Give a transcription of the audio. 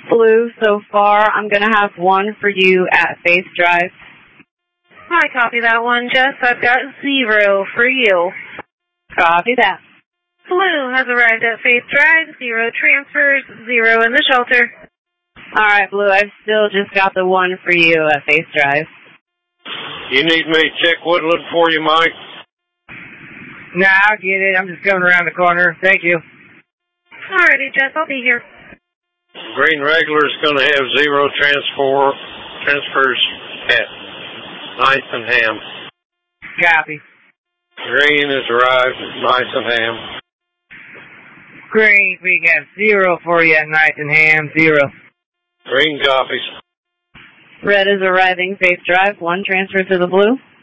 Blue, so far, I'm going to have 1 for you at Faith Drive. I copy that one, Jess. I've got 0 for you. Copy that. Blue has arrived at Faith Drive, 0 transfers, 0 in the shelter. All right, Blue, I've still just got the 1 for you at Faith Drive. You need me to check Woodland for you, Mike? Nah, I'll get it. I'm just coming around the corner. Thank you. Alrighty, Jess, I'll be here. Green Regular's going to have 0 transfers at 9th and Ham. Copy. Green has arrived at 9th and Ham. Green, we have 0 for you at 9th and Ham. 0. Green copies. Red is arriving, Faith Drive, 1 transfer to the Blue.